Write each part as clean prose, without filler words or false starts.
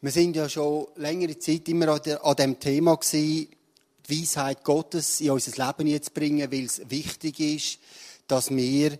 Wir sind ja schon längere Zeit immer an dem Thema gewesen, die Weisheit Gottes in unser Leben jetzt bringen, weil es wichtig ist, dass wir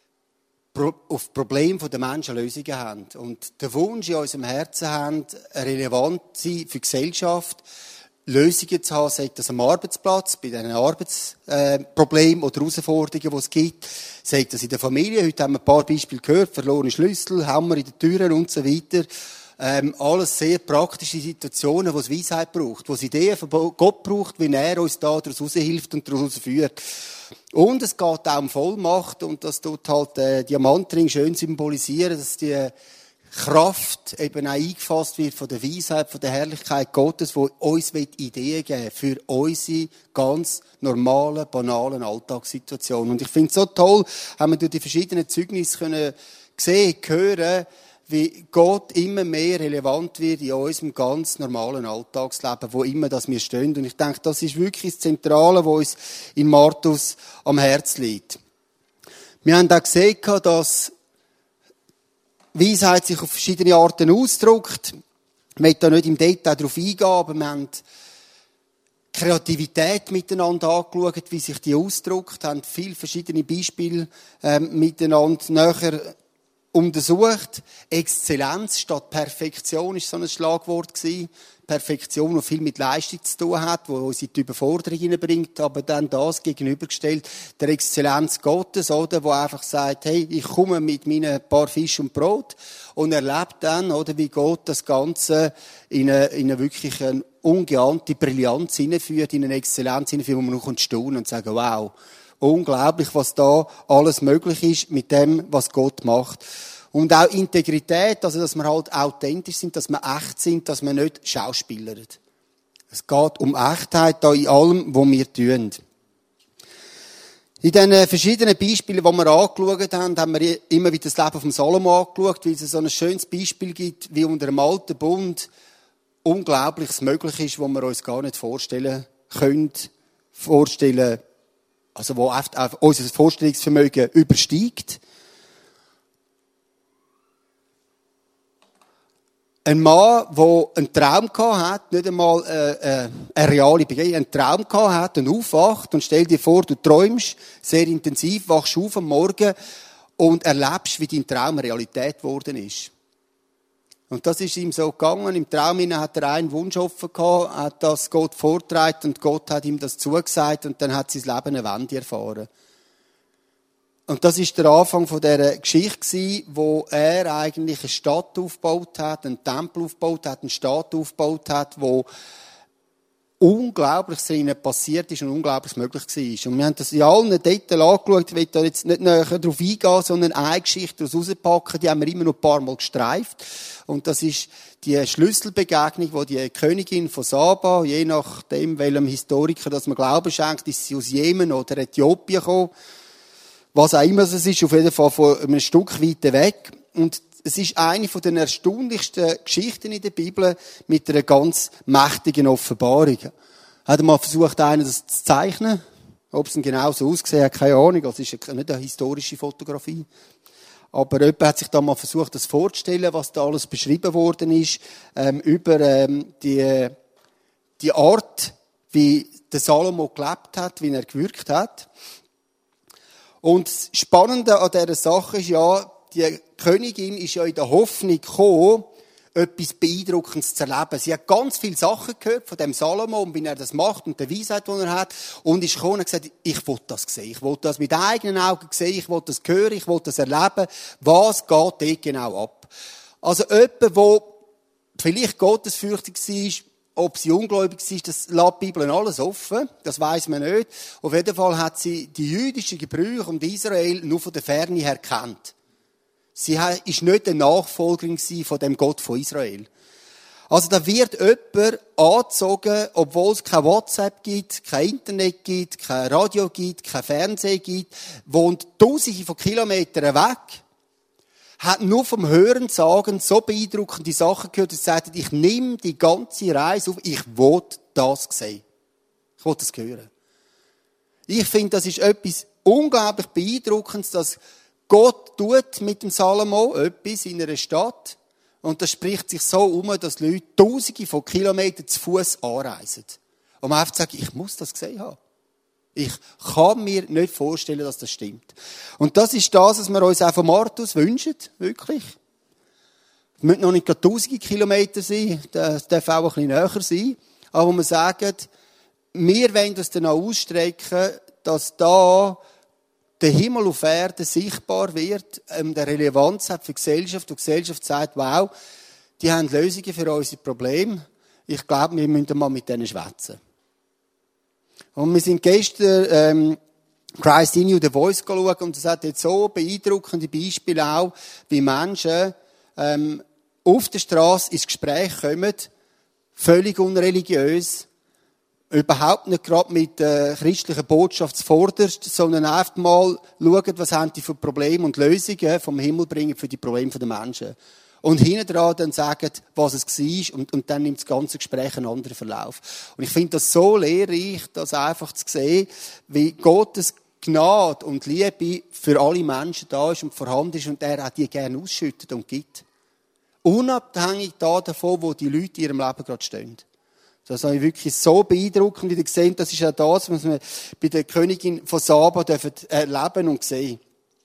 auf die Probleme der Menschen Lösungen haben. Und der Wunsch in unserem Herzen haben, relevant zu sein für die Gesellschaft, Lösungen zu haben, sei das am Arbeitsplatz, bei diesen Arbeitsproblemen oder Herausforderungen, die es gibt, sei das in der Familie. Heute haben wir ein paar Beispiele gehört, verlorene Schlüssel, Hammer in den Türen und so weiter. Alles sehr praktische Situationen, wo es Weisheit braucht, wo es Ideen von Gott braucht, wie er uns da daraus hilft und daraus führt. Und es geht auch um Vollmacht, und das tut halt der Diamantring schön symbolisieren, dass die Kraft eben auch eingefasst wird von der Weisheit, von der Herrlichkeit Gottes, die uns Ideen geben für unsere ganz normalen, banalen Alltagssituationen. Und ich finde es so toll, haben wir durch die verschiedenen Zeugnisse können sehen, hören, wie Gott immer mehr relevant wird in unserem ganz normalen Alltagsleben, wo immer das wir stehen. Und ich denke, das ist wirklich das Zentrale, was uns in Martus am Herz liegt. Wir haben auch gesehen, dass Weisheit sich auf verschiedene Arten ausdrückt. Ich möchte da nicht im Detail darauf eingehen, aber wir haben Kreativität miteinander angeschaut, wie sich die ausdrückt, haben viele verschiedene Beispiele miteinander näher untersucht. Exzellenz statt Perfektion ist so ein Schlagwort gewesen. Perfektion, die viel mit Leistung zu tun hat, die uns in die Überforderung hineinbringt, aber dann das gegenübergestellt, der Exzellenz Gottes, oder, wo einfach sagt, hey, ich komme mit meinen paar Fisch und Brot und erlebt dann, oder, wie Gott das Ganze in eine wirklich eine ungeahnte Brillanz hineinführt, in eine Exzellenz hineinführt, wo man noch staunen und sagen, wow, unglaublich, was da alles möglich ist mit dem, was Gott macht. Und auch Integrität, also dass wir halt authentisch sind, dass wir echt sind, dass wir nicht schauspielern. Es geht um Echtheit da in allem, was wir tun. In den verschiedenen Beispielen, die wir angeschaut haben, haben wir immer wieder das Leben von Salomo angeschaut, weil es so ein schönes Beispiel gibt, wie unter dem alten Bund Unglaubliches möglich ist, was wir uns gar nicht vorstellen können, also wo einfach unser Vorstellungsvermögen übersteigt. Ein Mann, der einen Traum hatte, nicht einmal eine reale Begegnung, einen Traum hatte und aufwacht und stell dir vor, du träumst sehr intensiv, wachst auf am Morgen und erlebst, wie dein Traum Realität geworden ist. Und das ist ihm so gegangen. Im Traum hat er einen Wunsch offen gehabt, hat das Gott vorgetragen und Gott hat ihm das zugesagt und dann hat sein Leben eine Wende erfahren. Und das ist der Anfang von dieser Geschichte, wo er eigentlich eine Stadt aufgebaut hat, einen Tempel aufgebaut hat, einen Staat aufgebaut hat, wo Unglaubliches drinnen passiert ist und Unglaubliches möglich war. Und wir haben das in allen Details angeschaut. Ich will da jetzt nicht näher darauf eingehen, sondern eine Geschichte daraus rauspacken, die haben wir immer noch ein paar Mal gestreift. Und das ist die Schlüsselbegegnung, wo die Königin von Saba, je nachdem, welchem Historiker das man Glauben schenkt, ist sie aus Jemen oder Äthiopien gekommen. Was auch immer es ist, auf jeden Fall von einem Stück weiter weg. Und es ist eine von den erstaunlichsten Geschichten in der Bibel mit einer ganz mächtigen Offenbarung. Hat er mal versucht, einen das zu zeichnen? Ob es genau so ausgesehen hat, keine Ahnung. Also es ist nicht eine historische Fotografie. Aber jemand hat sich da mal versucht, das vorzustellen, was da alles beschrieben worden ist, über die Art, wie der Salomo gelebt hat, wie er gewirkt hat. Und das Spannende an dieser Sache ist ja, die Königin ist ja in der Hoffnung gekommen, etwas Beeindruckendes zu erleben. Sie hat ganz viele Sachen gehört von dem Salomo und wie er das macht und der Weisheit, die er hat. Und ist gekommen und gesagt, ich will das sehen. Ich will das mit eigenen Augen sehen. Ich will das hören. Ich will das erleben. Was geht dort genau ab? Also jemand, der vielleicht gottesfürchtig war, ob sie ungläubig war, das lässt die Bibel alles offen. Das weiss man nicht. Auf jeden Fall hat sie die jüdischen Gebrüche und Israel nur von der Ferne her gekannt. Sie war nicht eine Nachfolgerin von dem Gott von Israel. Also da wird jemand angezogen, obwohl es kein WhatsApp gibt, kein Internet gibt, kein Radio gibt, kein Fernsehen gibt, wohnt Tausende von Kilometern weg, hat nur vom Hören sagen so beeindruckende Sachen gehört, dass er sagt, ich nehme die ganze Reise auf, ich will das sehen. Ich will das hören. Ich finde, das ist etwas unglaublich Beeindruckendes, dass Gott tut mit dem Salomo etwas in einer Stadt Und das spricht sich so um, dass Leute Tausende von Kilometern zu Fuß anreisen. Und man einfach sagt, ich muss das gesehen haben. Ich kann mir nicht vorstellen, dass das stimmt. Und das ist das, was wir uns auch von Martus wünschen, wirklich. Es müssen noch nicht gerade Tausende Kilometer sein, das darf auch ein bisschen näher sein. Aber wir sagen, wir wollen uns dann auch ausstrecken, dass da der Himmel auf Erden sichtbar wird, der Relevanz hat für die Gesellschaft. Und die Gesellschaft sagt, wow, die haben Lösungen für unsere Probleme. Ich glaube, wir müssen mal mit denen schwätzen. Und wir sind gestern Christ in You, The Voice schauen, und das hat jetzt so beeindruckende Beispiele auch, wie Menschen auf der Straße ins Gespräch kommen, völlig unreligiös, überhaupt nicht gerade mit christlichen Botschaft zuvorderst, sondern einfach mal schauen, was haben die für Probleme und Lösungen vom Himmel bringen für die Probleme der Menschen. Und hinten dran dann sagen, was es war, und dann nimmt das ganze Gespräch einen anderen Verlauf. Und ich finde das so lehrreich, das einfach zu sehen, wie Gottes Gnade und Liebe für alle Menschen da ist und vorhanden ist und er auch die gerne ausschüttet und gibt. Unabhängig davon, wo die Leute in ihrem Leben gerade stehen. Das habe ich wirklich so beeindruckend wieder gesehen. Das ist ja das, was wir bei der Königin von Saba erleben und sehen.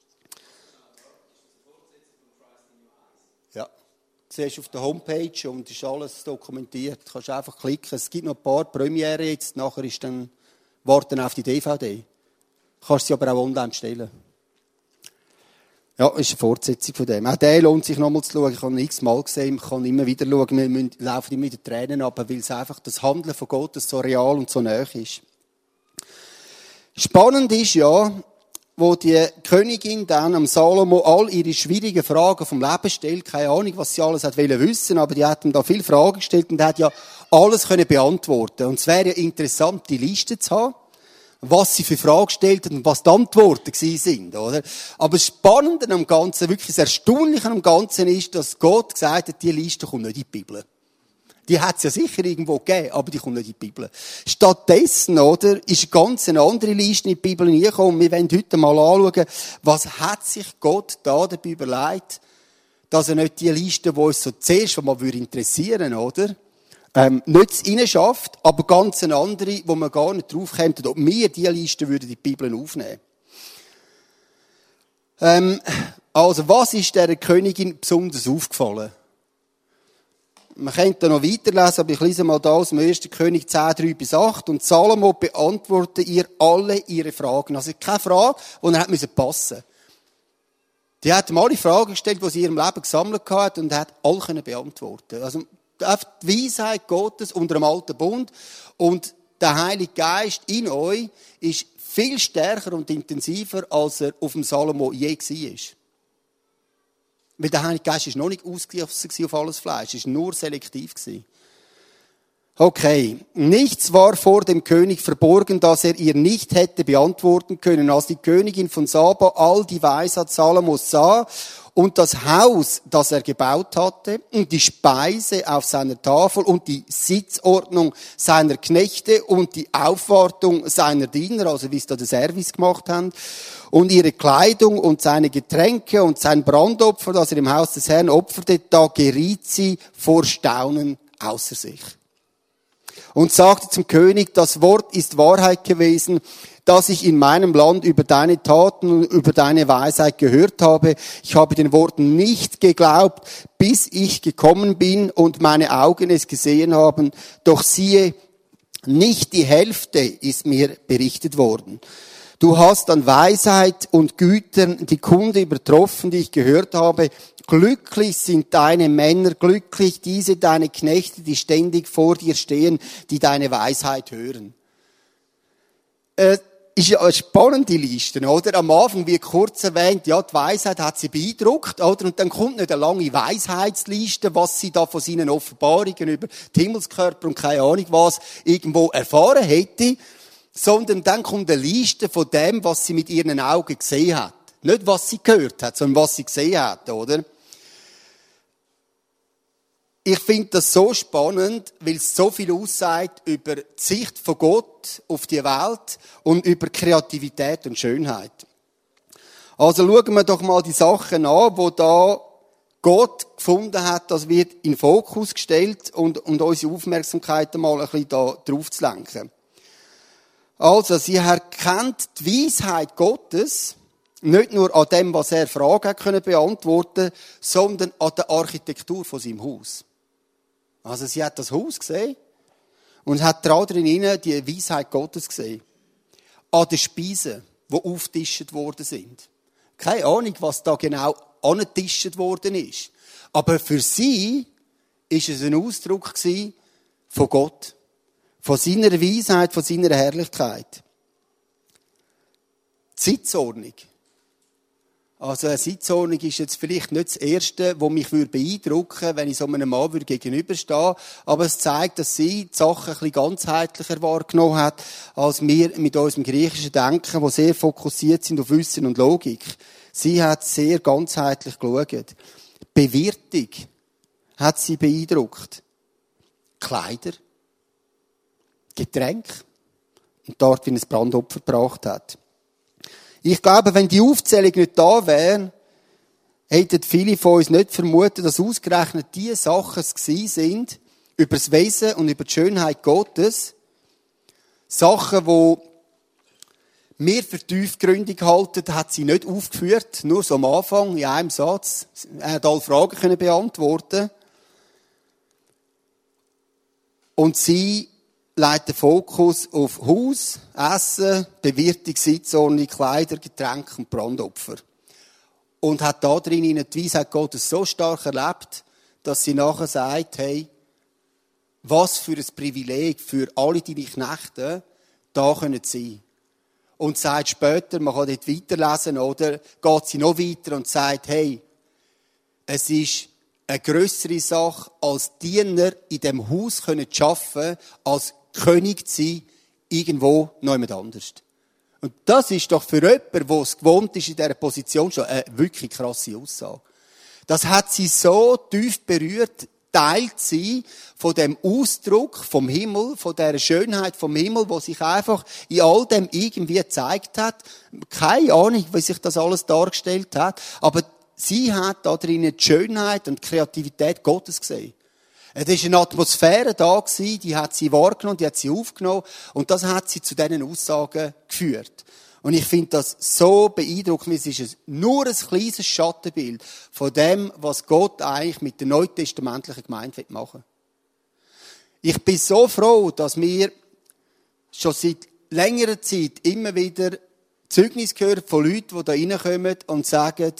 Ja. Du siehst auf der Homepage und ist alles dokumentiert. Du kannst einfach klicken. Es gibt noch ein paar Premiere jetzt. Nachher ist dann warten auf die DVD. Du kannst sie aber auch online bestellen. Ja, ist eine Fortsetzung von dem. Auch der lohnt sich nochmal zu schauen. Ich habe ihn x-mal gesehen. Ich kann immer wieder schauen. Wir laufen immer wieder Tränen ab, weil es einfach das Handeln von Gott so real und so nahe ist. Spannend ist ja, wo die Königin dann am Salomo all ihre schwierigen Fragen vom Leben stellt. Keine Ahnung, was sie alles hat wissen, aber die hat ihm da viele Fragen gestellt und hat ja alles können beantworten. Und es wäre ja interessant, die Liste zu haben, was sie für Fragen gestellt hat und was die Antworten gewesen sind, oder? Aber das Spannende am Ganzen, wirklich das Erstaunliche am Ganzen ist, dass Gott gesagt hat, die Liste kommt nicht in die Bibel. Die hat es ja sicher irgendwo gegeben, aber die kommt nicht in die Bibel. Stattdessen, oder, ist eine ganz andere Liste in die Bibel hineingekommen. Wir wollen heute mal anschauen, was hat sich Gott da dabei überlegt, dass er nicht die Liste, die uns so zuerst mal interessieren würde, nicht reinschafft, aber ganz eine andere, wo man gar nicht drauf kommt, ob wir diese Liste in die Bibel aufnehmen. Also, was ist dieser Königin besonders aufgefallen? Man könnte noch weiterlesen, aber ich lese mal da aus dem 1. König 10, 3-8. Und Salomo beantwortete ihr alle ihre Fragen. Also keine Frage, die er passen musste. Die hat ihm alle Fragen gestellt, die sie in ihrem Leben gesammelt hat, und hat alle beantworten. Also einfach die Weisheit Gottes unter dem alten Bund und der Heilige Geist in euch ist viel stärker und intensiver, als er auf dem Salomo je war. Weil der Heilige Geist ist noch nicht ausgegossen auf alles Fleisch, es war nur selektiv. Okay, nichts war vor dem König verborgen, das er ihr nicht hätte beantworten können. Als die Königin von Saba all die Weisheit Salomos sah und das Haus, das er gebaut hatte, und die Speise auf seiner Tafel und die Sitzordnung seiner Knechte und die Aufwartung seiner Diener, also wie sie da den Service gemacht haben, und ihre Kleidung und seine Getränke und sein Brandopfer, das er im Haus des Herrn opferte, da geriet sie vor Staunen außer sich. Und sagte zum König, das Wort ist Wahrheit gewesen, dass ich in meinem Land über deine Taten und über deine Weisheit gehört habe. Ich habe den Worten nicht geglaubt, bis ich gekommen bin und meine Augen es gesehen haben. Doch siehe, nicht die Hälfte ist mir berichtet worden. Du hast an Weisheit und Gütern die Kunde übertroffen, die ich gehört habe. Glücklich sind deine Männer, glücklich diese deine Knechte, die ständig vor dir stehen, die deine Weisheit hören. Ist ja eine spannende Liste, oder? Am Anfang, wie kurz erwähnt, ja, die Weisheit hat sie beeindruckt, oder? Und dann kommt nicht eine lange Weisheitsliste, was sie da von seinen Offenbarungen über die Himmelskörper und keine Ahnung was irgendwo erfahren hätte, sondern dann kommt eine Liste von dem, was sie mit ihren Augen gesehen hat. Nicht, was sie gehört hat, sondern was sie gesehen hat, oder? Ich finde das so spannend, weil es so viel aussagt über die Sicht von Gott auf die Welt und über Kreativität und Schönheit. Also schauen wir doch mal die Sachen an, die da Gott gefunden hat, das wird in den Fokus gestellt und unsere Aufmerksamkeit einmal ein bisschen da drauf zu lenken. Also, sie erkennt die Weisheit Gottes nicht nur an dem, was er Fragen können beantworten, sondern an der Architektur von seinem Haus. Also, sie hat das Haus gesehen und hat drin die Weisheit Gottes gesehen. An den Speisen, die aufgetischt worden sind. Keine Ahnung, was da genau angetischt worden ist. Aber für sie ist es ein Ausdruck von Gott. Von seiner Weisheit, von seiner Herrlichkeit. Die Sitzordnung. Also eine Sitzordnung ist jetzt vielleicht nicht das Erste, was mich beeindrucken würde, wenn ich so einem Mann gegenüberstehe. Aber es zeigt, dass sie die Sachen ein bisschen ganzheitlicher wahrgenommen hat, als wir mit unserem griechischen Denken, wo sehr fokussiert sind auf Wissen und Logik. Sie hat sehr ganzheitlich geschaut. Bewirtung hat sie beeindruckt. Kleider. Getränk. Und dort, wie ein Brandopfer gebracht hat. Ich glaube, wenn die Aufzählung nicht da wäre, hätten viele von uns nicht vermutet, dass ausgerechnet diese Sachen es gewesen sind, über das Wesen und über die Schönheit Gottes. Sachen, die wir für tiefgründig halten, hat sie nicht aufgeführt, nur so am Anfang, in einem Satz. Er hat alle Fragen beantworten. Und sie legt den Fokus auf Haus, Essen, Bewirtung, Sitzordnung, Kleider, Getränke und Brandopfer. Und hat da drin die Weisheit Gottes so stark erlebt, dass sie nachher sagt, hey, was für ein Privileg für alle deine Knechte da können sein. Und sagt später, man kann dort weiterlesen, oder geht sie noch weiter und sagt, hey, es ist eine grössere Sache, als Diener in diesem Haus zu arbeiten, als König zu sein, irgendwo noch jemand anders. Und das ist doch für jemanden, der es gewohnt ist, in dieser Position schon eine wirklich krasse Aussage. Das hat sie so tief berührt, teilt sie von dem Ausdruck vom Himmel, von dieser Schönheit vom Himmel, wo sich einfach in all dem irgendwie gezeigt hat. Keine Ahnung, wie sich das alles dargestellt hat, aber sie hat da drinnen die Schönheit und die Kreativität Gottes gesehen. Es war eine Atmosphäre da, die hat sie wahrgenommen, die hat sie aufgenommen und das hat sie zu diesen Aussagen geführt. Und ich finde das so beeindruckend, es ist nur ein kleines Schattenbild von dem, was Gott eigentlich mit der neutestamentlichen Gemeinde machen will. Ich bin so froh, dass wir schon seit längerer Zeit immer wieder Zeugnis hören von Leuten, die da reinkommen und sagen,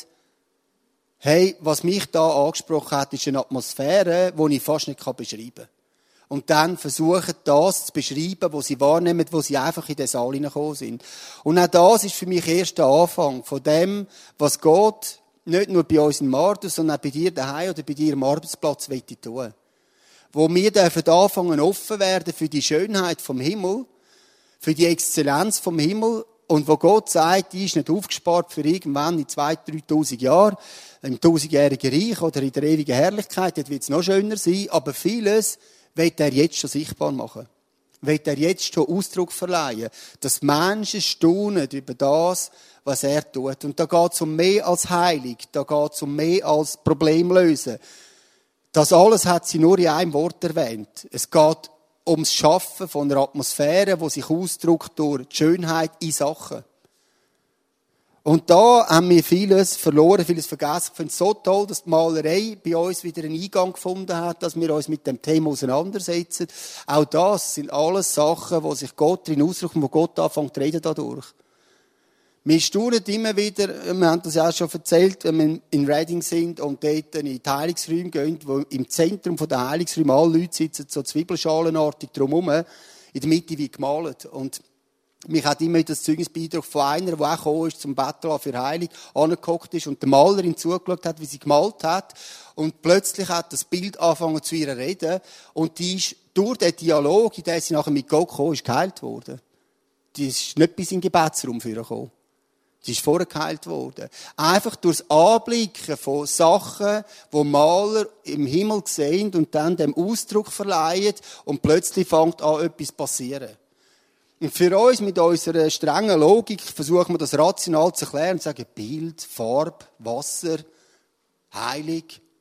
hey, was mich da angesprochen hat, ist eine Atmosphäre, die ich fast nicht beschreiben kann. Und dann versuchen, das zu beschreiben, was sie wahrnehmen, wo sie einfach in den Saal hineingekommen sind. Und auch das ist für mich erst der Anfang von dem, was Gott nicht nur bei uns in Mardus, sondern auch bei dir daheim oder bei dir am Arbeitsplatz tun. Wo wir dürfen anfangen, offen werden für die Schönheit vom Himmel, für die Exzellenz vom Himmel, und wo Gott sagt, die ist nicht aufgespart für irgendwann in 2.000, 3.000 Jahren, im 1000-jährigen Reich oder in der ewigen Herrlichkeit, dort wird es noch schöner sein, aber vieles will er jetzt schon sichtbar machen. Will er jetzt schon Ausdruck verleihen, dass Menschen staunen über das, was er tut. Und da geht es um mehr als Heilig, da geht es um mehr als Problemlösen. Das alles hat sie nur in einem Wort erwähnt. Es geht ums Schaffen von einer Atmosphäre, die sich ausdrückt durch die Schönheit in Sachen. Und da haben wir vieles verloren, vieles vergessen. Ich finde es so toll, dass die Malerei bei uns wieder einen Eingang gefunden hat, dass wir uns mit dem Thema auseinandersetzen. Auch das sind alles Sachen, wo sich Gott drin ausdrückt und wo Gott anfängt zu reden dadurch. Wir staunen immer wieder, wir haben das ja auch schon erzählt, wenn wir in Reading sind und dort in die Heilungsräume gehen, wo im Zentrum der Heilungsräume alle Leute sitzen, so zwiebelschalenartig drumherum, in der Mitte wie gemalt. Und mich hat immer das Zeugnis beeindruckt von einer, die auch gekommen ist zum Betteln für Heilung, angehockt ist und der Malerin zugeschaut hat, wie sie gemalt hat. Und plötzlich hat das Bild angefangen zu ihr reden und die ist durch den Dialog, in dem sie nachher mit Gott gekommen ist, geheilt worden. Die ist nicht bis in den Gebetsraum gekommen. Die ist vorher geheilt worden. Einfach durch das Anblicken von Sachen, die Maler im Himmel sehen und dann dem Ausdruck verleihen und plötzlich fängt an, etwas zu passieren. Und für uns, mit unserer strengen Logik, versuchen wir das rational zu erklären und sagen, Bild, Farbe, Wasser, Heilig,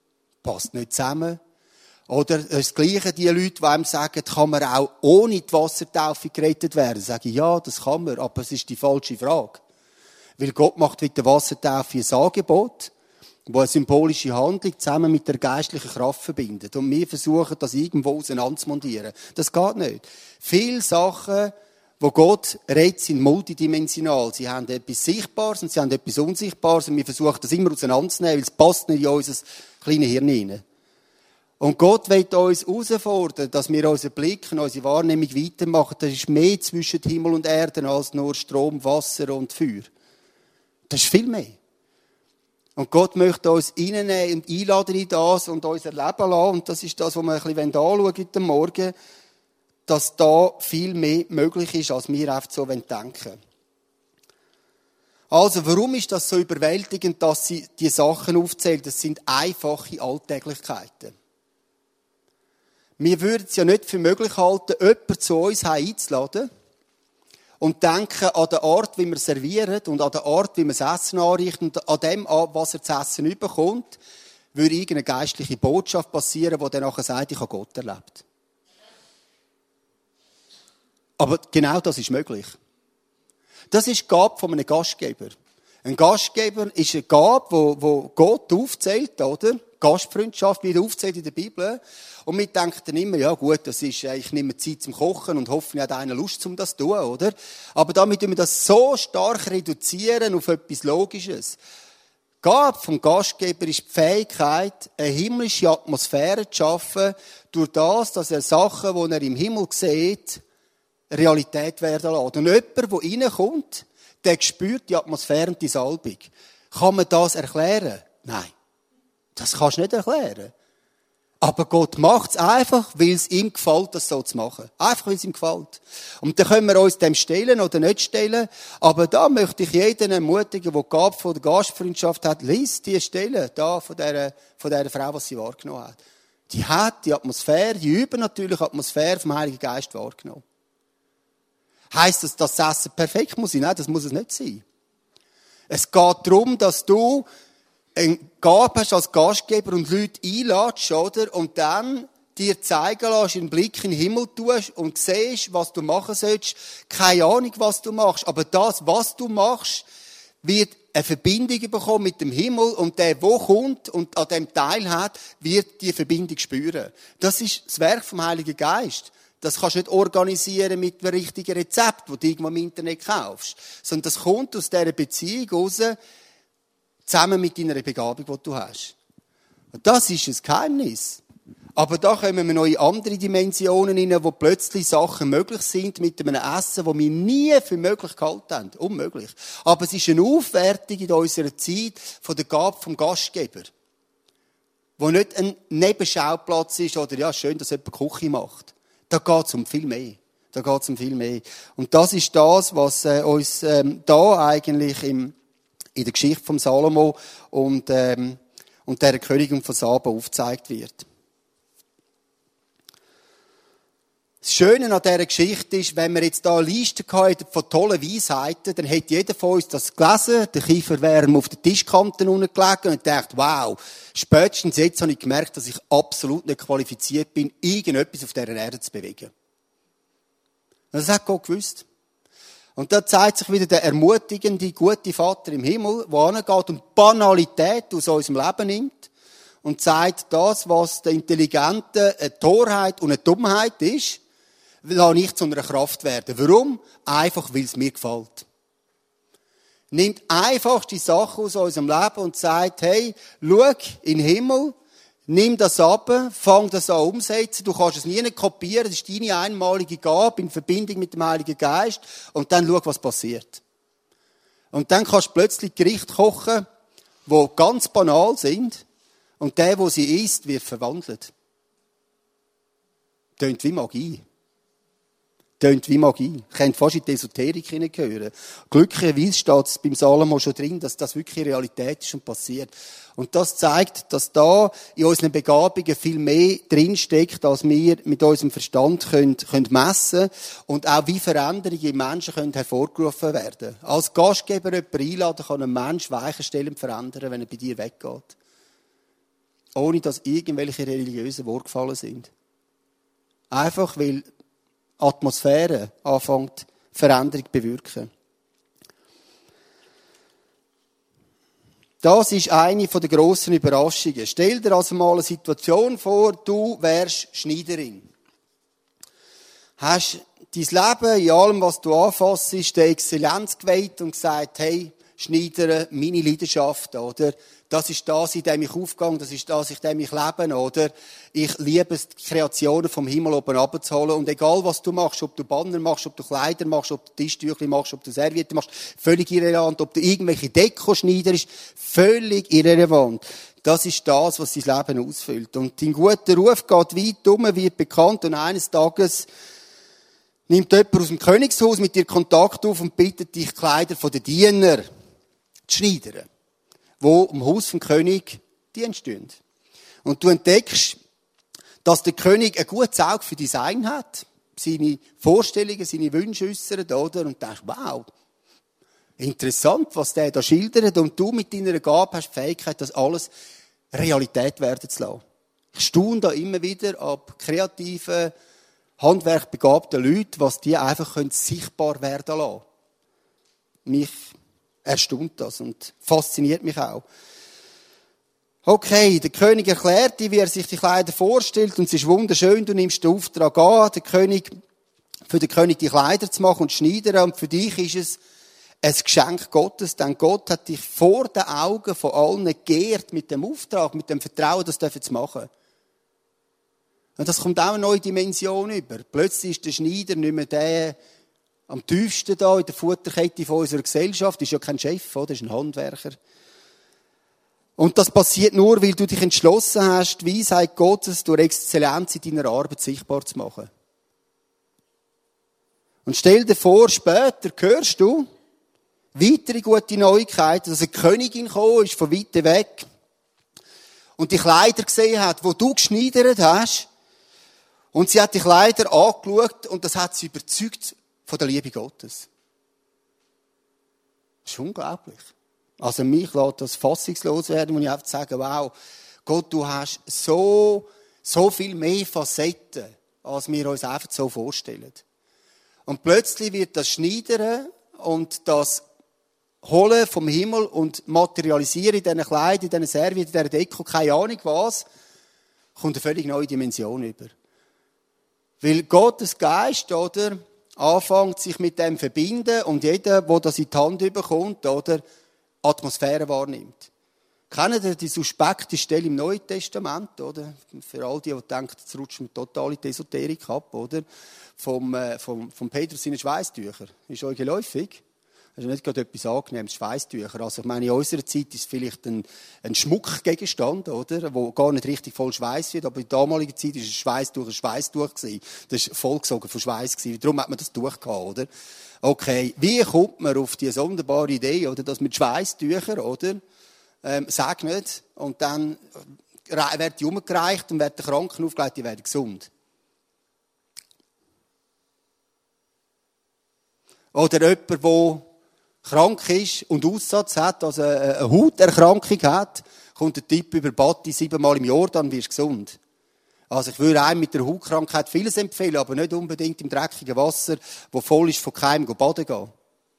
passt nicht zusammen. Oder das Gleiche, die Leute, die einem sagen, kann man auch ohne die Wassertaufe gerettet werden? Sagen, ja, das kann man, aber es ist die falsche Frage. Weil Gott macht mit der Wassertaufe ein Angebot, wo eine symbolische Handlung zusammen mit der geistlichen Kraft verbindet. Und wir versuchen, das irgendwo auseinanderzumontieren. Das geht nicht. Viele Sachen, wo Gott redet, sind multidimensional. Sie haben etwas Sichtbares und sie haben etwas Unsichtbares. Und wir versuchen, das immer auseinanderzunehmen, weil es passt nicht in unser kleines Hirn hinein. Und Gott will uns herausfordern, dass wir unseren Blick und unsere Wahrnehmung weitermachen. Das ist mehr zwischen Himmel und Erde als nur Strom, Wasser und Feuer. Das ist viel mehr. Und Gott möchte uns reinnehmen und einladen in das und uns erleben lassen. Und das ist das, was wir ein bisschen anschauen heute Morgen, dass da viel mehr möglich ist, als wir oft so denken. Also, warum ist das so überwältigend, dass sie die Sachen aufzählt? Das sind einfache Alltäglichkeiten. Wir würden es ja nicht für möglich halten, jemanden zu uns einzuladen und denken an der Art, wie wir servieren und an der Art, wie wir das Essen anrichten und an dem, was er zu essen überkommt, würde irgendeine geistliche Botschaft passieren, die dann nachher sagt, ich habe Gott erlebt. Aber genau das ist möglich. Das ist die Gabe von einem Gastgeber. Ein Gastgeber ist eine Gabe, wo Gott aufzählt, oder? Gastfreundschaft wird aufzählt in der Bibel. Und wir denken dann immer, ja gut, das ist, ich nehme Zeit zum Kochen und hoffe, hat einer Lust, um das zu tun, oder? Aber damit wir das so stark reduzieren auf etwas Logisches. Die Gabe vom Gastgeber ist die Fähigkeit, eine himmlische Atmosphäre zu schaffen, durch das, dass er Sachen, die er im Himmel sieht, Realität werden lässt. Und jemand, der reinkommt, der spürt die Atmosphäre und die Salbung. Kann man das erklären? Nein. Das kannst du nicht erklären. Aber Gott macht es einfach, weil es ihm gefällt, das so zu machen. Einfach, weil es ihm gefällt. Und dann können wir uns dem stellen oder nicht stellen. Aber da möchte ich jeden ermutigen, der die Gabe von der Gastfreundschaft hat, lies die Stelle da von dieser Frau, was sie wahrgenommen hat. Die hat die Atmosphäre, die übernatürliche Atmosphäre vom Heiligen Geist wahrgenommen. Heisst das, dass das Essen perfekt muss sein? Nein, das muss es nicht sein. Es geht darum, dass du eine Gabe hast als Gastgeber und Leute einlädst, oder? Und dann dir zeigen lässt, einen Blick in den Himmel tust und siehst, was du machen sollst. Keine Ahnung, was du machst. Aber das, was du machst, wird eine Verbindung bekommen mit dem Himmel und der kommt und an dem teilhat, wird die Verbindung spüren. Das ist das Werk vom Heiligen Geist. Das kannst du nicht organisieren mit einem richtigen Rezept, das du irgendwo im Internet kaufst. Sondern das kommt aus dieser Beziehung raus, zusammen mit deiner Begabung, die du hast. Und das ist ein Geheimnis. Aber da kommen wir noch in andere Dimensionen rein, wo plötzlich Sachen möglich sind mit einem Essen, das wir nie für möglich gehalten haben. Unmöglich. Aber es ist eine Aufwertung in unserer Zeit von der Gabe vom Gastgeber. Wo nicht ein Nebenschauplatz ist oder ja, schön, dass jemand Küche macht. Da geht es um viel mehr. Da geht es um viel mehr. Und das ist das, was uns da eigentlich in der Geschichte von Salomo und der Königin von Saba aufgezeigt wird. Das Schöne an dieser Geschichte ist, wenn wir jetzt da eine Liste hatten von tollen Weisheiten, dann hätte jeder von uns das gelesen, der Kiefer wäre ihm auf den Tischkanten unten gelegen und dachte, wow, spätestens jetzt habe ich gemerkt, dass ich absolut nicht qualifiziert bin, irgendetwas auf dieser Erde zu bewegen. Das hat Gott gewusst. Und da zeigt sich wieder der ermutigende, gute Vater im Himmel, der angeht und Banalität aus unserem Leben nimmt und sagt, das, was der Intelligenten eine Torheit und eine Dummheit ist, lasse nicht zu einer Kraft werden. Warum? Einfach, weil es mir gefällt. Nimmt einfach die Sachen aus unserem Leben und sagt, hey, schau in den Himmel, nimm das ab, fang das an umsetzen. Du kannst es nie kopieren, das ist deine einmalige Gabe in Verbindung mit dem Heiligen Geist. Und dann schau, was passiert. Und dann kannst du plötzlich Gerichte kochen, die ganz banal sind. Und der, der sie isst, wird verwandelt. Tönt wie Magie. Tönt wie Magie. Ich könnte fast in die Esoterik hineingehören. Glücklicherweise steht es beim Salomo schon drin, dass das wirklich Realität ist und passiert. Und das zeigt, dass da in unseren Begabungen viel mehr drinsteckt, als wir mit unserem Verstand können messen und auch wie Veränderungen im Menschen können hervorgerufen werden. Als Gastgeber jemanden einladen kann ein Mensch Weichenstellend verändern, wenn er bei dir weggeht. ohne dass irgendwelche religiösen Worte gefallen sind. Einfach, weil die Atmosphäre anfängt, Veränderung zu bewirken. Das ist eine der grossen Überraschungen. Stell dir also mal eine Situation vor, du wärst Schneiderin. Hast dein Leben in allem, was du anfasst, der Exzellenz geweiht und gesagt, hey, Schneidern, meine Leidenschaft, oder? Das ist das, in dem ich aufgehe, das ist das, in dem ich lebe, oder? Ich liebe es, die Kreationen vom Himmel oben runterzuholen. Und egal, was du machst, ob du Banner machst, ob du Kleider machst, ob du Tischtücher machst, ob du Servietten machst, völlig irrelevant, ob du irgendwelche Deko schneiderst, völlig irrelevant. Das ist das, was dein Leben ausfüllt. Und dein guter Ruf geht weit um, wird bekannt, und eines Tages nimmt jemand aus dem Königshaus mit dir Kontakt auf und bittet dich, Kleider von den Dienern zu schneidern, die im Haus vom König Dienst tun. Und du entdeckst, dass der König ein gutes Auge für Design hat, seine Vorstellungen, seine Wünsche äußert, oder? Und denkst, wow, interessant, was der da schildert. Und du mit deiner Gabe hast die Fähigkeit, das alles Realität werden zu lassen. Ich staune da immer wieder ab kreativen, handwerkbegabten Leuten, was die einfach sichtbar werden lassen. Mich erstaunt das und fasziniert mich auch. Okay, der König erklärt dir, wie er sich die Kleider vorstellt, und es ist wunderschön, du nimmst den Auftrag an, für den König die Kleider zu machen und zu schneidern, und für dich ist es ein Geschenk Gottes, denn Gott hat dich vor den Augen von allen geehrt mit dem Auftrag, mit dem Vertrauen, das zu machen. Und das kommt auch eine neue Dimension über. Plötzlich ist der Schneider nicht mehr der am tiefsten da in der Futterkette von unserer Gesellschaft. Ist ja kein Chef, oder? Ist ein Handwerker. Und das passiert nur, weil du dich entschlossen hast, die Weisheit Gottes durch Exzellenz in deiner Arbeit sichtbar zu machen. Und stell dir vor, später hörst du weitere gute Neuigkeiten, dass eine Königin gekommen ist von weit weg und die Kleider gesehen hat, die du geschneidert hast. Und sie hat die Kleider angeschaut und das hat sie überzeugt von der Liebe Gottes. Das ist unglaublich. Also mich lässt das fassungslos werden, wo ich einfach sage, wow, Gott, du hast so viel mehr Facetten, als wir uns einfach so vorstellen. Und plötzlich wird das Schneidern und das Holen vom Himmel und Materialisieren in diesen Kleidern, in diesen Servietten, in dieser Deko, keine Ahnung was, kommt eine völlig neue Dimension über. Weil Gottes Geist, oder, anfängt sich mit dem zu verbinden und jeder, der das in die Hand bekommt, oder, Atmosphäre wahrnimmt. Kennen Sie die suspekte Stelle im Neuen Testament, oder? Für all die denken, jetzt rutscht mir total in die Esoterik ab, oder? Vom Petrus seine Schweißtücher. Ist euch geläufig? Das ist nicht gerade etwas Angenehmes, Schweißtücher. Also, ich meine, in unserer Zeit ist es vielleicht ein Schmuckgegenstand, oder? Wo gar nicht richtig voll Schweiß wird. Aber in der damaligen Zeit war ein Schweißtuch gewesen. Das war vollgesogen von Schweiß gewesen. Darum hat man das Tuch gehabt, oder? Okay. Wie kommt man auf die sonderbare Idee, oder? Dass mit Schweißtüchern, oder? Segnet. Und dann werden die umgereicht und werden den Kranken aufgelegt, die werden gesund. Oder jemand, der krank ist und Aussatz hat, also eine Hauterkrankung hat, kommt der Tipp über Batti 7-mal im Jordan, wirst gesund. Also ich würde einem mit der Hautkrankheit vieles empfehlen, aber nicht unbedingt im dreckigen Wasser, wo voll ist von Keimen, baden gehen.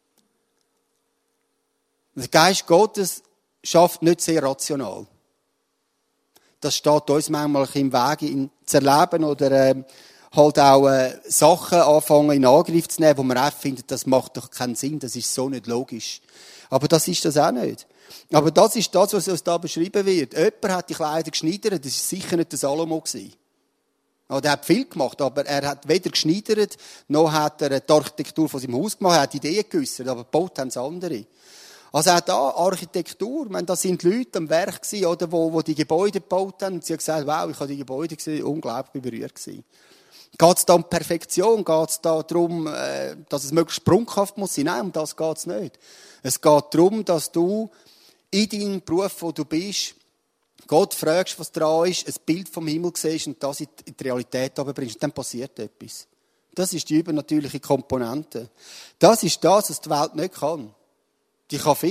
Der Geist Gottes schafft nicht sehr rational. Das steht uns manchmal im Weg, ihn zu erleben oder halt auch Sachen anfangen in Angriff zu nehmen, wo man auch findet, das macht doch keinen Sinn, das ist so nicht logisch. Aber das ist das auch nicht. Aber das ist das, was uns da beschrieben wird. Jemand hat die Kleider geschneidert, das war sicher nicht der Salomo. Er hat viel gemacht, aber er hat weder geschneidert, noch hat er die Architektur von seinem Haus gemacht, er hat Ideen geäussert, aber gebaut haben es andere. Also auch da Architektur, ich meine, das sind Leute am Werk gewesen, oder, wo die Gebäude gebaut haben, und sie haben gesagt, wow, ich habe die Gebäude gesehen, unglaublich berührt gewesen. Geht es da um Perfektion? Geht es da darum, dass es möglichst prunkhaft muss sein? Nein, um das geht es nicht. Es geht darum, dass du in deinem Beruf, wo du bist, Gott fragst, was dran ist, ein Bild vom Himmel siehst und das in die Realität bringst. Und dann passiert etwas. Das ist die übernatürliche Komponente. Das ist das, was die Welt nicht kann. Die kann viel.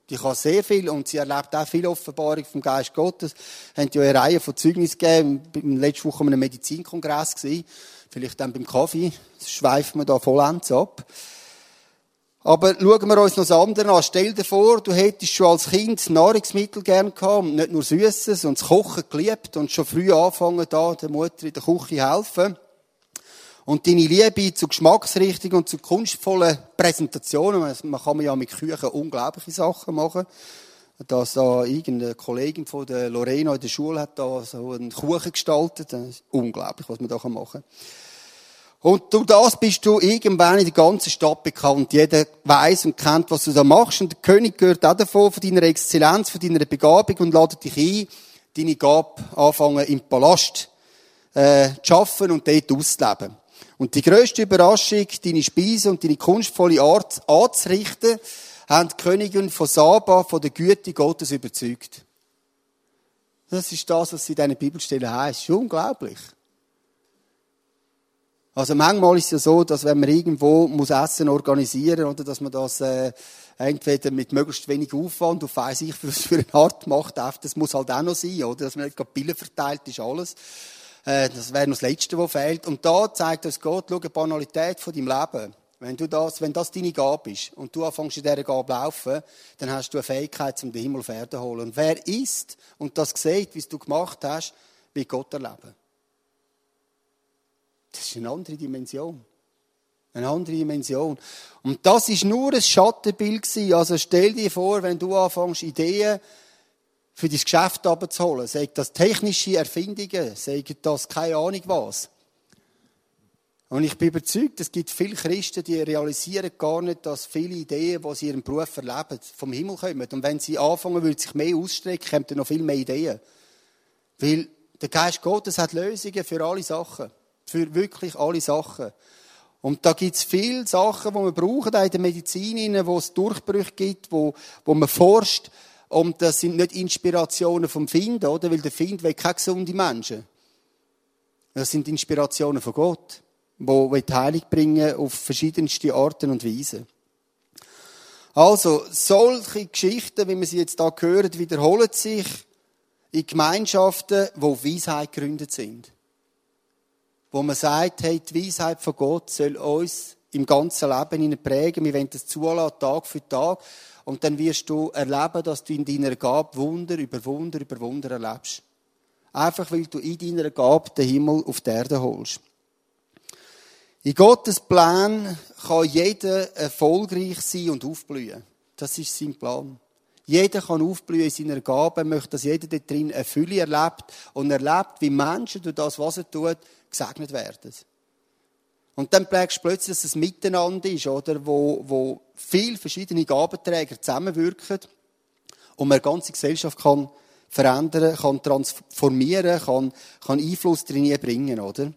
Die kann sehr viel und sie erlebt auch viel Offenbarung vom Geist Gottes. Haben ja eine Reihe von Zeugnissen gegeben. Letzte Woche an einem Medizinkongress gewesen. Vielleicht dann beim Kaffee. Das schweift man da vollends ab. Aber schauen wir uns noch das andere an. Stell dir vor, du hättest schon als Kind Nahrungsmittel gern gehabt, und nicht nur Süßes, und das Kochen geliebt und schon früh angefangen, da der Mutter in der Küche helfen. Und deine Liebe zu Geschmacksrichtung und zu kunstvollen Präsentationen, man kann ja mit Küchen unglaubliche Sachen machen. Dass da irgendeine Kollegin von der Lorena in der Schule hat da so einen Kuchen gestaltet. Das ist unglaublich, was man da machen kann. Und durch das bist du irgendwann in der ganzen Stadt bekannt. Jeder weiss und kennt, was du da machst. Und der König gehört auch davon, von deiner Exzellenz, von deiner Begabung und lädt dich ein, deine Gabe anfangen im Palast zu arbeiten und dort auszuleben. Und die grösste Überraschung, deine Speise und deine kunstvolle Art anzurichten, haben die Königin von Saba von der Güte Gottes überzeugt. Das ist das, was sie in diesen Bibelstellen heisst. Das ist unglaublich. Also manchmal ist es ja so, dass wenn man irgendwo Essen organisieren muss, oder dass man das entweder mit möglichst wenig Aufwand auf weiss ich für eine Art macht, das muss halt auch noch sein, oder? Dass man nicht gerade Pillen verteilt, ist alles. Das wäre noch das Letzte, was fehlt. Und da zeigt uns Gott, schau, die Banalität von deinem Leben. Wenn das deine Gabe ist und du anfängst in dieser Gabe zu laufen, dann hast du eine Fähigkeit, um den Himmel auf Erden zu holen. Und wer isst und das sieht, wie es du gemacht hast, wird Gott erleben. Das ist eine andere Dimension. Eine andere Dimension. Und das ist nur ein Schattenbild gewesen. Also stell dir vor, wenn du anfängst, Ideen für dein Geschäft abzuholen, sei das technische Erfindungen, sei das keine Ahnung was. Und ich bin überzeugt, es gibt viele Christen, die realisieren gar nicht, dass viele Ideen, die sie in ihrem Beruf erleben, vom Himmel kommen. Und wenn sie anfangen, würden sich mehr ausstrecken, kommen dann noch viel mehr Ideen. Weil der Geist Gottes hat Lösungen für alle Sachen. Für wirklich alle Sachen. Und da gibt es viele Sachen, die wir brauchen, auch in der Medizin, wo es Durchbrüche gibt, wo man forscht. Und das sind nicht Inspirationen vom Find, oder? Weil der Find will keine gesunden Menschen. Das sind Inspirationen von Gott, die die Heilung bringen auf verschiedenste Arten und Weisen. Also, solche Geschichten, wie wir sie jetzt hier hören, wiederholen sich in Gemeinschaften, wo Weisheit gegründet sind. Wo man sagt, hey, die Weisheit von Gott soll uns im ganzen Leben prägen. Wir wollen das zulassen, Tag für Tag. Und dann wirst du erleben, dass du in deiner Gabe Wunder über Wunder über Wunder erlebst. Einfach, weil du in deiner Gabe den Himmel auf die Erde holst. In Gottes Plan kann jeder erfolgreich sein und aufblühen. Das ist sein Plan. Jeder kann aufblühen in seiner Gabe. Er möchte, dass jeder dort drin eine Fülle erlebt und erlebt, wie Menschen durch das, was er tut, gesegnet werden. Und dann merkst du plötzlich, dass es ein Miteinander ist, oder? Wo viele verschiedene Gabenträger zusammenwirken und man eine ganze Gesellschaft kann verändern, kann transformieren, kann Einfluss drin bringen, oder?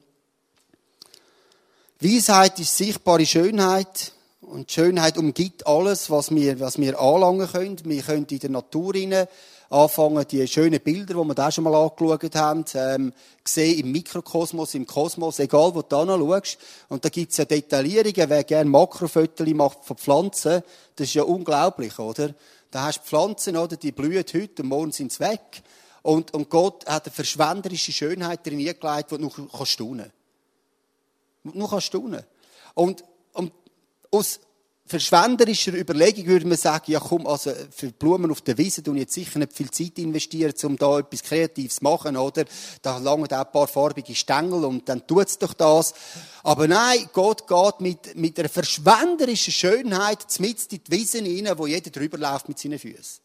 Weisheit ist sichtbare Schönheit. Und die Schönheit umgibt alles, was wir anlangen können. Wir können in der Natur anfangen, die schönen Bilder, die wir da schon mal angeschaut haben, sehen im Mikrokosmos, im Kosmos, egal wo du anschaust. Und da gibt es ja Detaillierungen, wer gerne Makrofotos macht von Pflanzen, das ist ja unglaublich, oder? Da hast du Pflanzen, oder? Die blühen heute und morgen sind sie weg. Und Gott hat eine verschwenderische Schönheit drin eingelegt, die du nur staunen kannst. Nur staunen. Und aus verschwenderischer Überlegung würde man sagen, ja komm, also für Blumen auf der Wiese tun jetzt sicher nicht viel Zeit investieren, um da etwas Kreatives zu machen, oder? Da langen auch ein paar farbige Stängel und dann tut's doch das. Aber nein, Gott geht mit einer verschwenderischen Schönheit mitten in die Wiese hinein, wo jeder drüber läuft mit seinen Füßen.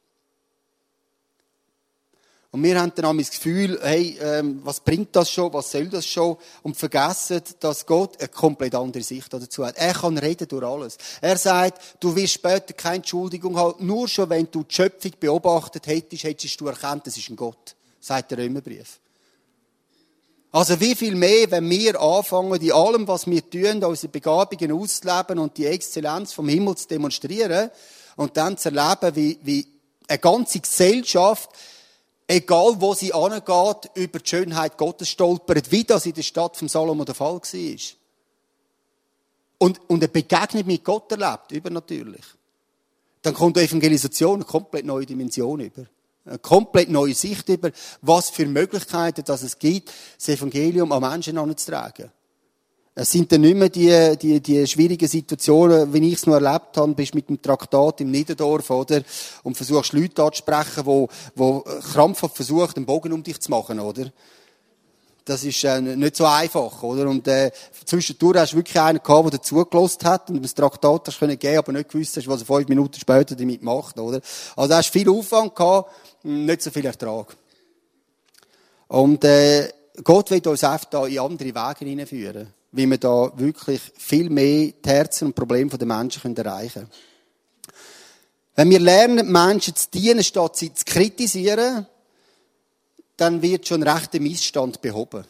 Und wir haben dann das Gefühl, hey, was bringt das schon, was soll das schon? Und vergessen, dass Gott eine komplett andere Sicht dazu hat. Er kann reden durch alles. Er sagt, du wirst später keine Entschuldigung haben, nur schon wenn du die Schöpfung beobachtet hättest du erkannt, das ist ein Gott, sagt der Römerbrief. Also wie viel mehr, wenn wir anfangen, in allem, was wir tun, unsere Begabungen auszuleben und die Exzellenz vom Himmel zu demonstrieren und dann zu erleben, wie eine ganze Gesellschaft, egal wo sie angeht, über die Schönheit Gottes stolpert, wie das in der Stadt von Salomo der Fall war. Und eine Begegnung mit Gott erlebt, übernatürlich. dann kommt Evangelisation eine komplett neue Dimension über. Eine komplett neue Sicht über, was für Möglichkeiten dass es gibt, das Evangelium an Menschen heranzutragen. Es sind dann nicht mehr die schwierigen Situationen, wie ich es noch erlebt habe, bist mit dem Traktat im Niederdorf, oder? Und versuchst Leute anzusprechen, die krampfhaft versuchen, einen Bogen um dich zu machen, oder? Das ist nicht so einfach, oder? Und zwischendurch hast du wirklich einen gehabt, der dazugelassen hat und das Traktat hast können geben, aber nicht gewusst hast, was er 5 Minuten später damit macht, oder? Also da hast du viel Aufwand gehabt, nicht so viel Ertrag. Und Gott will uns einfach da in andere Wege hineinführen, wie wir da wirklich viel mehr die Herzen und Probleme der Menschen erreichen können. Wenn wir lernen, Menschen zu dienen, statt sie zu kritisieren, dann wird schon recht der Missstand behoben.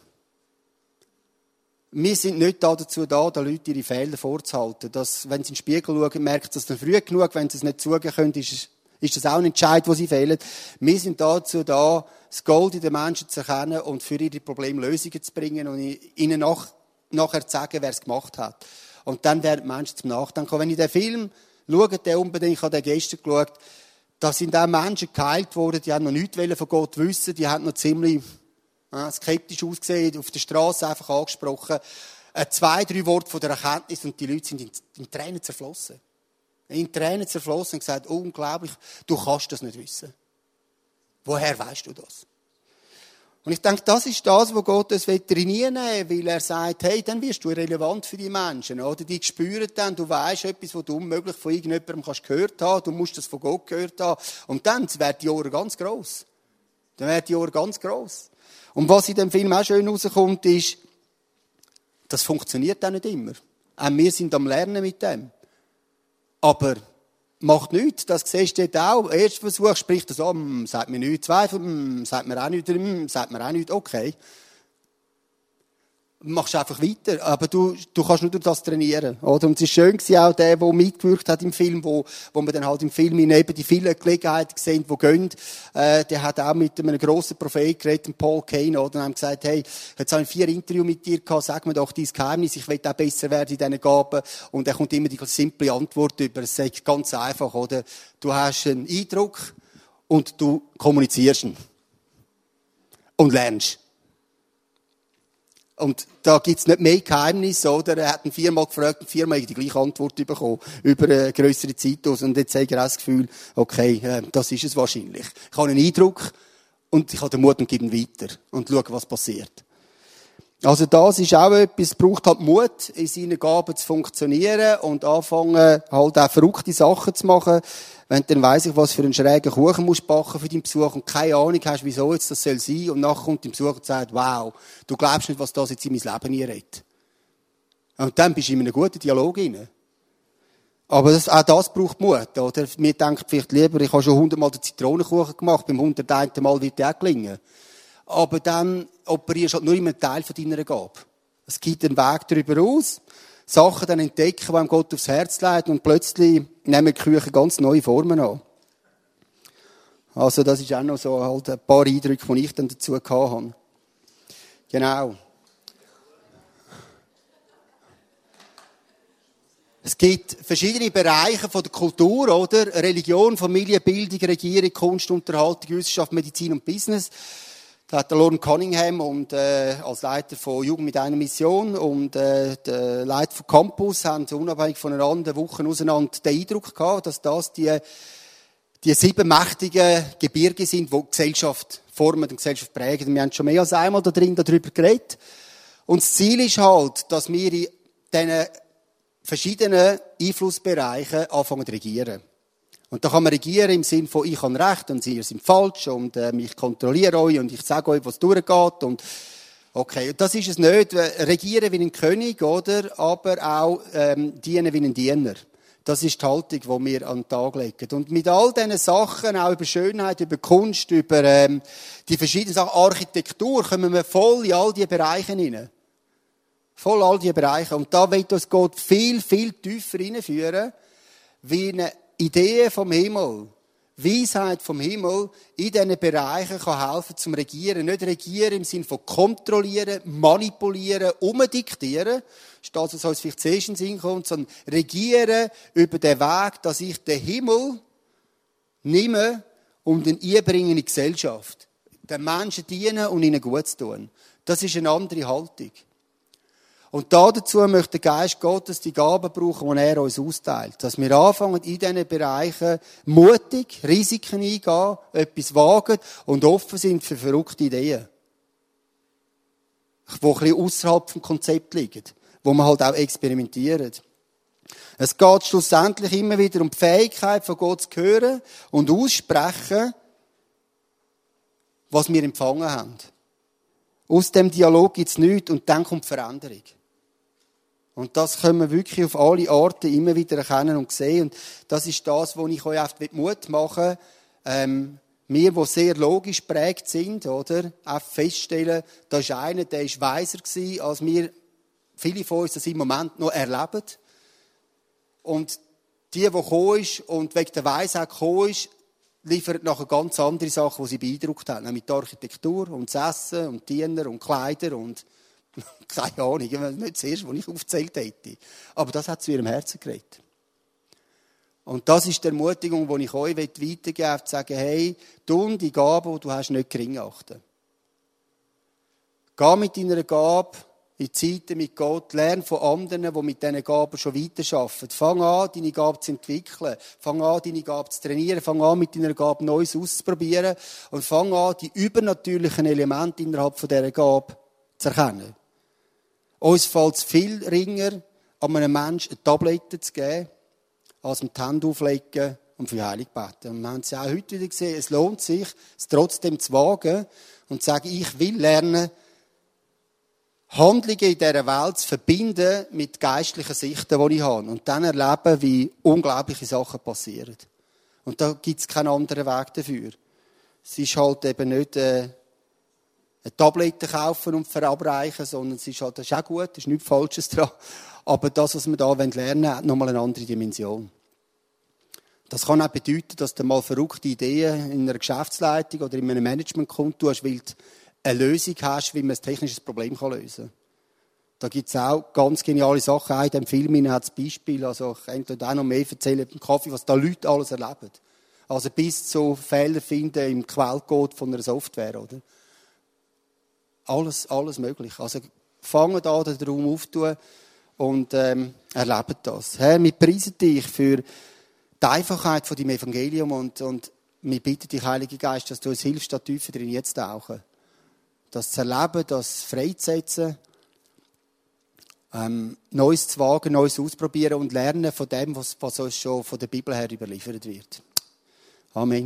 Wir sind nicht dazu da, den Leuten ihre Fehler vorzuhalten. Dass, wenn sie in den Spiegel schauen, merken sie das dann früh genug. Wenn sie es nicht zugeben können, ist das auch ein Entscheid, wo sie fehlen. Wir sind dazu da, das Gold in den Menschen zu erkennen und für ihre Probleme Lösungen zu bringen und ihnen nachher zu sagen, wer es gemacht hat. Und dann werden die Menschen zum Nachdenken kommen. Wenn ich den Film schaue, den unbedingt, ich habe den gestern geschaut, da sind auch Menschen geheilt worden, die haben noch nichts von Gott wissen, die haben noch ziemlich skeptisch ausgesehen, auf der Straße einfach angesprochen. 2, 3 Worte von der Erkenntnis und die Leute sind in Tränen zerflossen. In Tränen zerflossen und gesagt, unglaublich, du kannst das nicht wissen. Woher weißt du das? Und ich denke, das ist das, wo Gott uns trainieren will, weil er sagt, hey, dann wirst du relevant für die Menschen, oder? Die spüren dann, du weisst etwas, was du unmöglich von irgendjemandem gehört haben, du musst das von Gott gehört haben. Und dann werden die Ohren ganz gross. Dann werden die Ohren ganz gross. Und was in dem Film auch schön rauskommt, ist, das funktioniert auch nicht immer. Auch wir sind am Lernen mit dem. Aber macht nichts, das siehst du dort auch. Erster Versuch spricht das an, sagt mir nichts. Zweifel, sagt mir auch nichts, sagt mir auch nichts. Okay. Machst einfach weiter. Aber du kannst nur durch das trainieren, oder? Und es ist schön gewesen, auch der mitgewirkt hat im Film, wo man dann halt im Film neben die vielen Gelegenheiten gesehen, die gehen. Der hat auch mit einem grossen Prophet geredet, Paul Kane, oder? Und haben gesagt, hey, jetzt habe ich 4 Interviews mit dir gehabt, sag mir doch dein Geheimnis, ich will auch besser werden in diesen Gaben. Und er kommt immer die simple Antwort über. Es ist ganz einfach, oder? Du hast einen Eindruck und du kommunizierst ihn. Und lernst. Und da gibt's nicht mehr Geheimnisse, oder? Er hat ihn 4-mal gefragt und 4-mal die gleiche Antwort bekommen. Über eine grössere Zeit aus. Und jetzt habe ich auch das Gefühl, okay, das ist es wahrscheinlich. Ich habe einen Eindruck und ich habe den Mut und gebe ihn weiter. Und schaue, was passiert. Also das ist auch etwas, es braucht halt Mut, in seinen Gaben zu funktionieren und anfangen, halt auch verrückte Sachen zu machen. Wenn du dann weiss ich, was für einen schrägen Kuchen musst backen für deinen Besuch und keine Ahnung hast, wieso jetzt das soll sein, und nachher kommt dein Besucher und sagt, wow, du glaubst nicht, was das jetzt in mein Leben hineinredet. Und dann bist du in einem guten Dialog rein. Aber auch das braucht Mut, oder? Mir denkt vielleicht lieber, ich habe schon 100-mal den Zitronenkuchen gemacht, beim 101. Mal wird der auch gelingen. Aber dann operierst du halt nur in einem Teil von deiner Gabe. Es gibt einen Weg darüber aus, Sachen dann entdecken, die einem Gott aufs Herz legt, und plötzlich nehmen die Küche ganz neue Formen an. Also das ist auch noch so halt ein paar Eindrücke, die ich dann dazu gehabt habe. Genau. Es gibt verschiedene Bereiche von der Kultur, oder? Religion, Familie, Bildung, Regierung, Kunst, Unterhaltung, Wissenschaft, Medizin und Business. Da hat der Lauren Cunningham und als Leiter von Jugend mit einer Mission und der Leiter von Campus haben unabhängig voneinander Wochen auseinander den Eindruck gehabt, dass das die 7 mächtigen Gebirge sind, die Gesellschaft formen und Gesellschaft prägen. Wir haben schon mehr als einmal darüber geredet. Und das Ziel ist halt, dass wir in diesen verschiedenen Einflussbereichen anfangen zu regieren. Und da kann man regieren im Sinne von, ich habe Recht und Sie sind falsch und ich kontrolliere euch und ich sage euch, was durchgeht. Und okay, das ist es nicht. Regieren wie ein König, oder? Aber auch dienen wie ein Diener. Das ist die Haltung, die wir an den Tag legen. Und mit all diesen Sachen, auch über Schönheit, über Kunst, über die verschiedenen Sachen, Architektur, kommen wir voll in all diese Bereiche hinein. Voll all diese Bereiche. Und da wird uns Gott viel, viel tiefer hineinführen, wie eine Idee vom Himmel, Weisheit vom Himmel in diesen Bereichen kann helfen zum Regieren. Nicht regieren im Sinne von kontrollieren, manipulieren, umdiktieren. Das ist das, was uns vielleicht zuerst in den Sinn kommt, sondern regieren über den Weg, dass ich den Himmel nehmen und ihn einbringen in die Gesellschaft. Den Menschen dienen und ihnen gut zu tun. Das ist eine andere Haltung. Und dazu möchte der Geist Gottes die Gaben brauchen, die er uns austeilt. Dass wir anfangen, in diesen Bereichen mutig Risiken eingehen, etwas wagen und offen sind für verrückte Ideen. Die ein bisschen außerhalb vom Konzept liegen. Wo man halt auch experimentiert. Es geht schlussendlich immer wieder um die Fähigkeit von Gott zu hören und aussprechen, was wir empfangen haben. Aus dem Dialog gibt es nichts und dann kommt Veränderung. Und das können wir wirklich auf alle Arten immer wieder erkennen und sehen. Und das ist das, wo ich euch oft Mut machen will. Wir, die sehr logisch geprägt sind, oder? Auch feststellen, da ist einer, der ist weiser gewesen, als wir, viele von uns das im Moment noch erleben. Und die gekommen ist und wegen der Weisheit gekommen ist, liefert nachher ganz andere Sachen, die sie beeindruckt haben. Mit der Architektur und das Essen und Diener und Kleider und keine Ahnung, nicht das erste, was ich aufgezählt hätte. Aber das hat zu ihrem Herzen geredet. Und das ist die Ermutigung, die ich euch weitergeben will, zu sagen, hey, tu die Gabe, die du hast, nicht gering achten. Geh mit deiner Gabe in Zeiten mit Gott, lerne von anderen, die mit diesen Gaben schon weiterarbeiten. Fang an, deine Gabe zu entwickeln. Fang an, deine Gabe zu trainieren. Fang an, mit deiner Gabe Neues auszuprobieren. Und fang an, die übernatürlichen Elemente innerhalb von dieser Gabe zu erkennen. Uns fällt es viel ringer, an einem Menschen eine Tablette zu geben, als ihm die Hände auflegen und für Heilung beten. Und wir haben es ja auch heute wieder gesehen, es lohnt sich, es trotzdem zu wagen und zu sagen, ich will lernen, Handlungen in dieser Welt zu verbinden mit geistlichen Sichten, die ich habe. Und dann erleben, wie unglaubliche Sachen passieren. Und da gibt es keinen anderen Weg dafür. Es ist halt eben nicht eine Tablette kaufen und verabreichen, sondern es ist halt, das ist auch gut, da ist nichts Falsches dran. Aber das, was wir da lernen wollen, hat nochmal eine andere Dimension. Das kann auch bedeuten, dass du mal verrückte Ideen in einer Geschäftsleitung oder in einem Management kundtust, weil du eine Lösung hast, wie man ein technisches Problem lösen kann. Da gibt es auch ganz geniale Sachen. Auch in diesem Film hat es Beispiel, also ich könnte auch noch mehr erzählen im Kaffee, was da Leute alles erleben. Also bis zu Fehler finden im Quellcode von einer Software, oder? Alles möglich. Also fangen da den Raum aufzutun und erleben das. Herr, wir preisen dich für die Einfachheit von deinem Evangelium und wir bitten dich, Heiliger Geist, dass du uns hilfst, da tiefer drin jetzt zu tauchen. Das zu erleben, das freizusetzen, Neues zu wagen, Neues auszuprobieren und lernen von dem, was uns schon von der Bibel her überliefert wird. Amen.